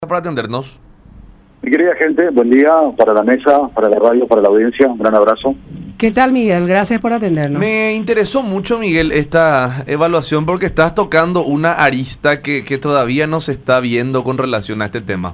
Por atendernos. Mi querida gente, buen día para la mesa, para la radio, para la audiencia. Un gran abrazo. ¿Qué tal, Miguel? Gracias por atendernos. Me interesó mucho, Miguel, esta evaluación porque estás tocando una arista que todavía no se está viendo con relación a este tema.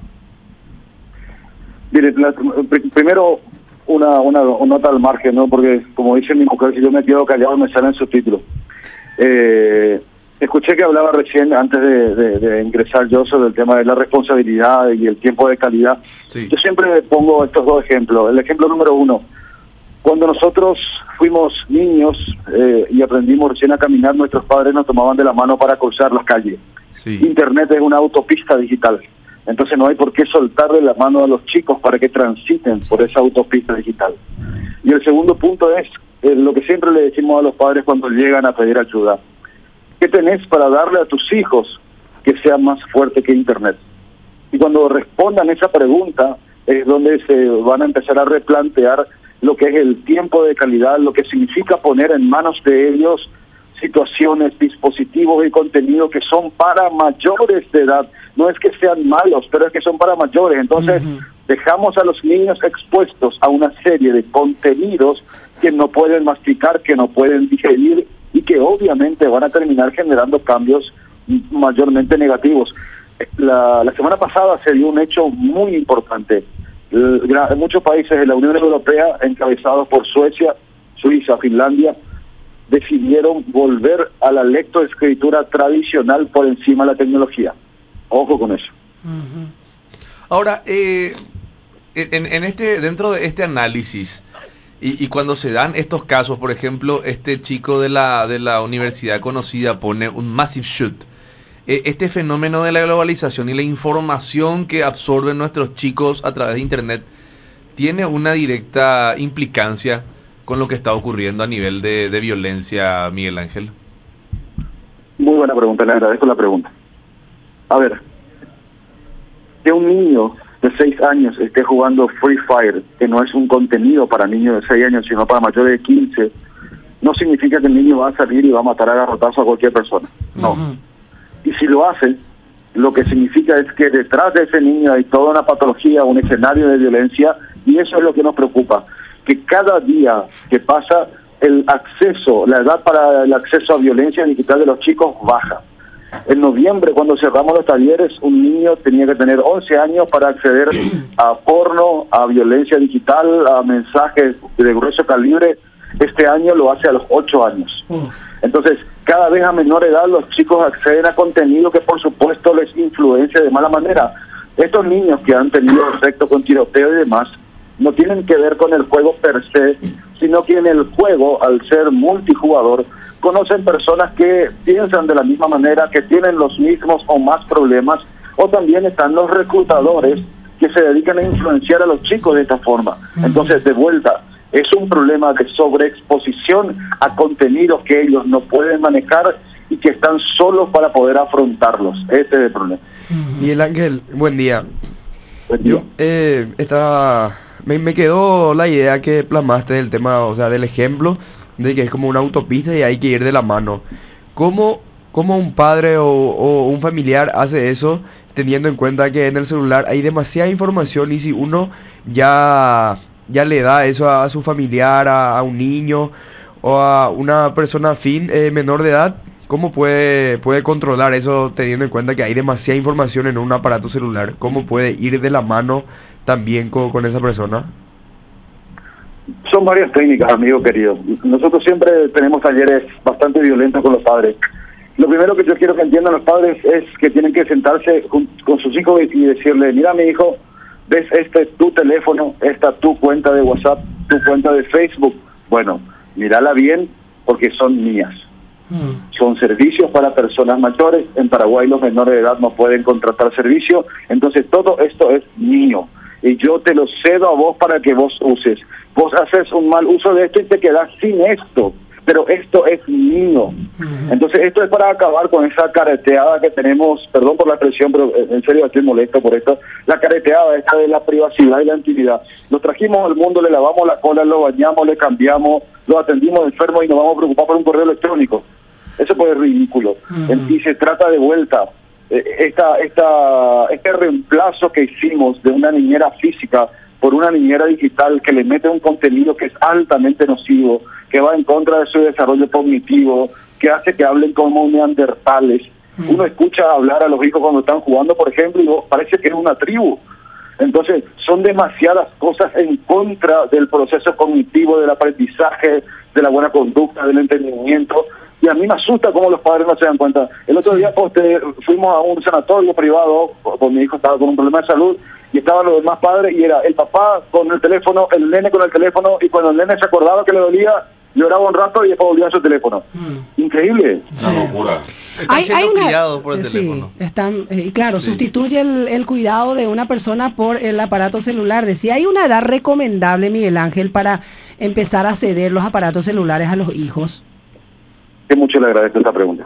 Mire, primero una nota al margen, ¿no? Porque como dice mi mujer, si yo me quedo callado me salen subtítulos. Escuché que hablaba recién, antes de ingresar yo, sobre el tema de la responsabilidad y el tiempo de calidad. Sí. Yo siempre pongo estos dos ejemplos. El ejemplo número uno, cuando nosotros fuimos niños y aprendimos recién a caminar, nuestros padres nos tomaban de la mano para cruzar las calles. Sí. Internet es una autopista digital. Entonces no hay por qué soltarle la mano a los chicos para que transiten por esa autopista digital. Y el segundo punto es lo que siempre le decimos a los padres cuando llegan a pedir ayuda. ¿Qué tenés para darle a tus hijos que sea más fuerte que Internet? Y cuando respondan esa pregunta es donde se van a empezar a replantear lo que es el tiempo de calidad, lo que significa poner en manos de ellos situaciones, dispositivos y contenido que son para mayores de edad. No es que sean malos, pero es que son para mayores. Entonces, dejamos a los niños expuestos a una serie de contenidos que no pueden masticar, que no pueden digerir y que obviamente van a terminar generando cambios mayormente negativos. La semana pasada se dio un hecho muy importante. Muchos países de la Unión Europea, encabezados por Suecia, Suiza, Finlandia, decidieron volver a la lectoescritura tradicional por encima de la tecnología. Ojo con eso. Ahora, dentro de este análisis, y cuando se dan estos casos, por ejemplo, este chico de la universidad conocida pone un massive shoot. Este fenómeno de la globalización y la información que absorben nuestros chicos a través de Internet tiene una directa implicancia con lo que está ocurriendo a nivel de violencia, Miguel Ángel. Muy buena pregunta, le agradezco la pregunta. A ver, que un niño de 6 años esté jugando Free Fire, que no es un contenido para niños de 6 años, sino para mayores de 15, no significa que el niño va a salir y va a matar a garrotazo a cualquier persona. No. Y si lo hace, lo que significa es que detrás de ese niño hay toda una patología, un escenario de violencia, y eso es lo que nos preocupa, que cada día que pasa el acceso, la edad para el acceso a violencia digital de los chicos baja. En noviembre, cuando cerramos los talleres, un niño tenía que tener 11 años para acceder a porno, a violencia digital, a mensajes de grueso calibre. Este año lo hace a los 8 años. Entonces, cada vez a menor edad los chicos acceden a contenido que por supuesto les influencia de mala manera. Estos niños que han tenido efecto con tiroteo y demás, no tienen que ver con el juego per se, sino que en el juego, al ser multijugador, conocen personas que piensan de la misma manera, que tienen los mismos o más problemas, o también están los reclutadores que se dedican a influenciar a los chicos de esta forma. Entonces, de vuelta, es un problema de sobreexposición a contenidos que ellos no pueden manejar y que están solos para poder afrontarlos. Ese es el problema. Miguel Ángel, buen día. Buen día. Me quedó la idea que plasmaste del tema, o sea, del ejemplo de que es como una autopista y hay que ir de la mano. ¿Cómo un padre o un familiar hace eso teniendo en cuenta que en el celular hay demasiada información y si uno ya le da eso a su familiar, a un niño o a una persona menor de edad, ¿cómo puede controlar eso teniendo en cuenta que hay demasiada información en un aparato celular? ¿Cómo puede ir de la mano también con esa persona? Son varias técnicas, amigo querido. Nosotros siempre tenemos talleres bastante violentos con los padres. Lo primero que yo quiero que entiendan los padres es que tienen que sentarse con sus hijos y decirle, mira mi hijo, ves tu teléfono, esta tu cuenta de WhatsApp, tu cuenta de Facebook. Bueno, mírala bien porque son mías. Son servicios para personas mayores. En Paraguay los menores de edad no pueden contratar servicio. Entonces todo esto es mío. Y yo te lo cedo a vos para que vos uses. Vos haces un mal uso de esto y te quedás sin esto. Pero esto es mío. Entonces esto es para acabar con esa careteada que tenemos, perdón por la expresión, pero en serio estoy molesto por esto, la careteada esta de la privacidad y la intimidad. Lo trajimos al mundo, le lavamos la cola, lo bañamos, le cambiamos, lo atendimos enfermo y nos vamos a preocupar por un correo electrónico. Eso puede ser ridículo. Y se trata de vuelta este reemplazo que hicimos de una niñera física por una niñera digital que le mete un contenido que es altamente nocivo, que va en contra de su desarrollo cognitivo, que hace que hablen como neandertales. Uno escucha hablar a los hijos cuando están jugando, por ejemplo, y parece que es una tribu. Entonces, son demasiadas cosas en contra del proceso cognitivo, del aprendizaje, de la buena conducta, del entendimiento. Y a mí me asusta cómo los padres no se dan cuenta. El otro día fuimos a un sanatorio privado, porque mi hijo estaba con un problema de salud, y estaban los demás padres, y era el papá con el teléfono, el nene con el teléfono, y cuando el nene se acordaba que le dolía, lloraba un rato y después volvía a su teléfono. Increíble. Una locura. Hay Están una, criados por el teléfono. Y claro, sustituye el cuidado de una persona por el aparato celular. Decía, ¿hay una edad recomendable, Miguel Ángel, para empezar a ceder los aparatos celulares a los hijos? Que mucho le agradezco esta pregunta.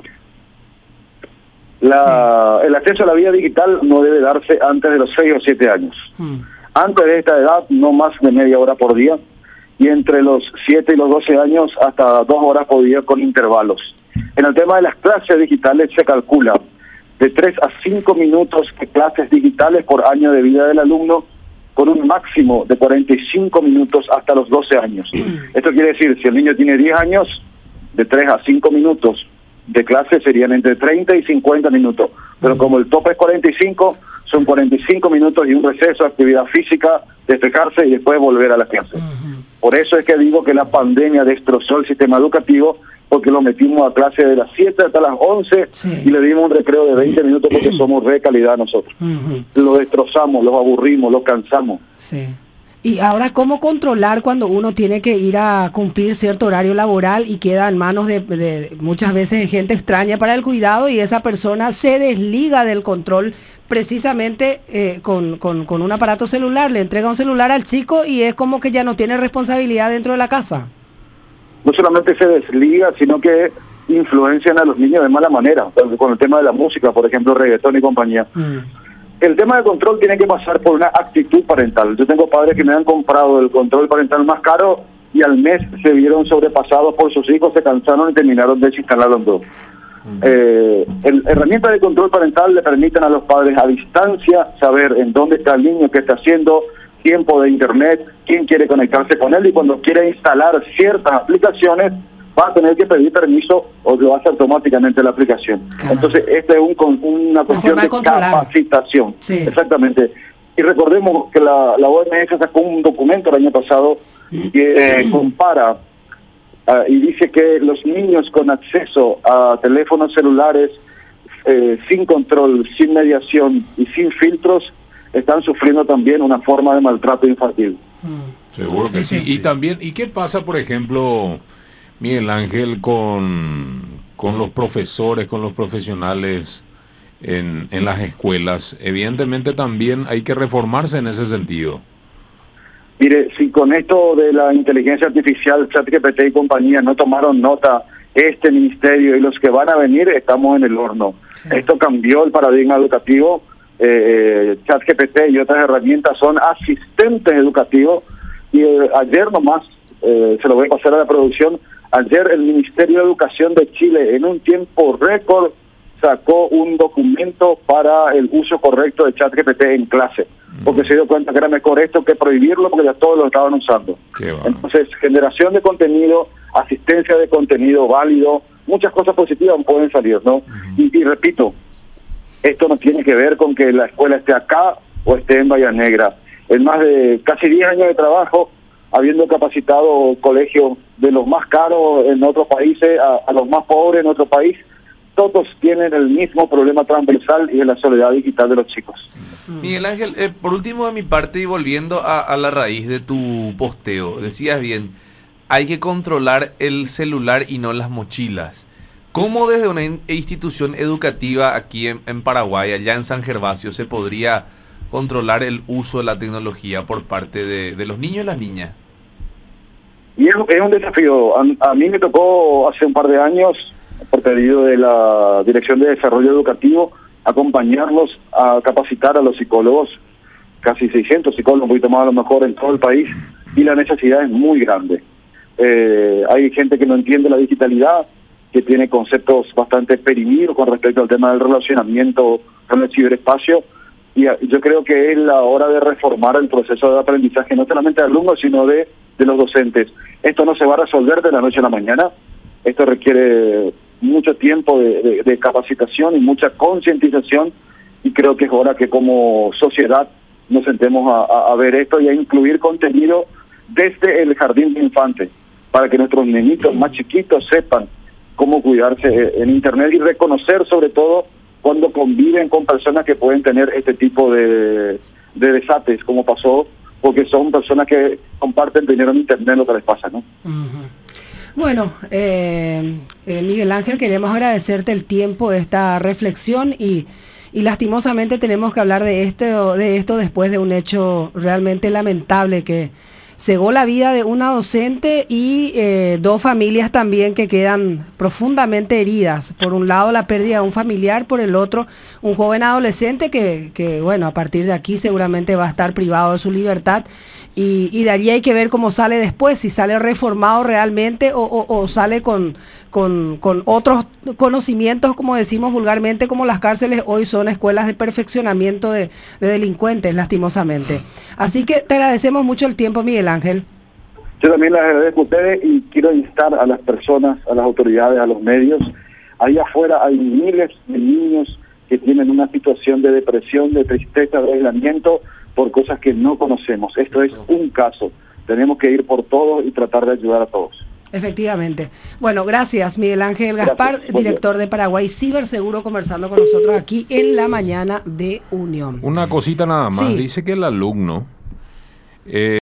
El acceso a la vida digital no debe darse antes de los 6 o 7 años. Antes de esta edad, no más de media hora por día, y entre los 7 y los 12 años hasta 2 horas por día con intervalos. En el tema de las clases digitales se calcula de 3 a 5 minutos de clases digitales por año de vida del alumno, con un máximo de 45 minutos hasta los 12 años. Esto quiere decir, si el niño tiene 10 años, de 3 a 5 minutos de clase serían entre 30 y 50 minutos. Pero como el tope es 45, son 45 minutos y un receso, actividad física, despejarse y después volver a la clase. Por eso es que digo que la pandemia destrozó el sistema educativo, porque lo metimos a clase de las 7 hasta las 11 y le dimos un recreo de 20 minutos porque somos de calidad nosotros. Lo destrozamos, los aburrimos, los cansamos. Sí. Y ahora, ¿cómo controlar cuando uno tiene que ir a cumplir cierto horario laboral y queda en manos de muchas veces de gente extraña para el cuidado, y esa persona se desliga del control precisamente con un aparato celular? Le entrega un celular al chico y es como que ya no tiene responsabilidad dentro de la casa. No solamente se desliga, sino que influencian a los niños de mala manera, con el tema de la música, por ejemplo, reggaetón y compañía. El tema de control tiene que pasar por una actitud parental. Yo tengo padres que me han comprado el control parental más caro y al mes se vieron sobrepasados por sus hijos, se cansaron y terminaron de desinstalarlo en dos. Herramientas de control parental le permiten a los padres a distancia saber en dónde está el niño, qué está haciendo, tiempo de internet, quién quiere conectarse con él, y cuando quiere instalar ciertas aplicaciones va a tener que pedir permiso o lo hace automáticamente la aplicación. Entonces, esta es una cuestión de capacitación. Sí. Exactamente. Y recordemos que la OMS sacó un documento el año pasado que compara y dice que los niños con acceso a teléfonos celulares sin control, sin mediación y sin filtros están sufriendo también una forma de maltrato infantil. Seguro que sí. Y también, ¿y qué pasa, por ejemplo, Miguel Ángel, con los profesores, con los profesionales en las escuelas? Evidentemente también hay que reformarse en ese sentido. Mire, si con esto de la inteligencia artificial, ChatGPT y compañía no tomaron nota este ministerio y los que van a venir, estamos en el horno. Sí. Esto cambió el paradigma educativo. ChatGPT y otras herramientas son asistentes educativos, y ayer nomás, se lo voy a pasar a la producción, ayer el Ministerio de Educación de Chile en un tiempo récord sacó un documento para el uso correcto de ChatGPT en clase, porque se dio cuenta que era mejor esto que prohibirlo, porque ya todos lo estaban usando. Entonces, generación de contenido, asistencia de contenido válido, muchas cosas positivas pueden salir, ¿no? Y repito, esto no tiene que ver con que la escuela esté acá o esté en Bahía Negra. En más de casi 10 años de trabajo, habiendo capacitado colegios de los más caros en otros países a los más pobres en otro país, todos tienen el mismo problema transversal, y es la soledad digital de los chicos. Miguel Ángel, por último de mi parte, y volviendo a la raíz de tu posteo, decías bien, hay que controlar el celular y no las mochilas. ¿Cómo desde una institución educativa aquí en Paraguay, allá en San Gervasio, se podría controlar el uso de la tecnología por parte de los niños y las niñas? Y es un desafío. A mí me tocó hace un par de años, por pedido de la Dirección de Desarrollo Educativo, acompañarlos a capacitar a los psicólogos, casi 600 psicólogos, un poquito más a lo mejor en todo el país, y la necesidad es muy grande. Hay gente que no entiende la digitalidad, que tiene conceptos bastante perimidos con respecto al tema del relacionamiento con el ciberespacio, y yo creo que es la hora de reformar el proceso de aprendizaje, no solamente de alumnos, sino de los docentes. Esto no se va a resolver de la noche a la mañana, esto requiere mucho tiempo de capacitación y mucha concientización, y creo que es hora que como sociedad nos sentemos a ver esto y a incluir contenido desde el jardín de infantes, para que nuestros niñitos más chiquitos sepan cómo cuidarse en Internet y reconocer sobre todo cuando conviven con personas que pueden tener este tipo de desates, como pasó, porque son personas que comparten dinero en Internet, lo que les pasa, ¿no? Uh-huh. Bueno, Miguel Ángel, queremos agradecerte el tiempo de esta reflexión y lastimosamente tenemos que hablar de esto después de un hecho realmente lamentable que cegó la vida de una docente y dos familias también que quedan profundamente heridas. Por un lado la pérdida de un familiar, por el otro un joven adolescente que bueno, a partir de aquí seguramente va a estar privado de su libertad y de allí hay que ver cómo sale después, si sale reformado realmente o sale con otros conocimientos, como decimos vulgarmente, como las cárceles hoy son escuelas de perfeccionamiento de delincuentes, lastimosamente. Así que te agradecemos mucho el tiempo, Miguel Ángel. Yo también les agradezco a ustedes y quiero instar a las personas, a las autoridades, a los medios. Ahí afuera hay miles de niños que tienen una situación de depresión, de tristeza, de aislamiento por cosas que no conocemos. Esto es un caso. Tenemos que ir por todos y tratar de ayudar a todos. Efectivamente. Bueno, gracias Miguel Ángel Gaspar, director de Paraguay Ciberseguro, conversando con nosotros aquí en la mañana de Unión. Una cosita nada más, sí. Dice que el alumno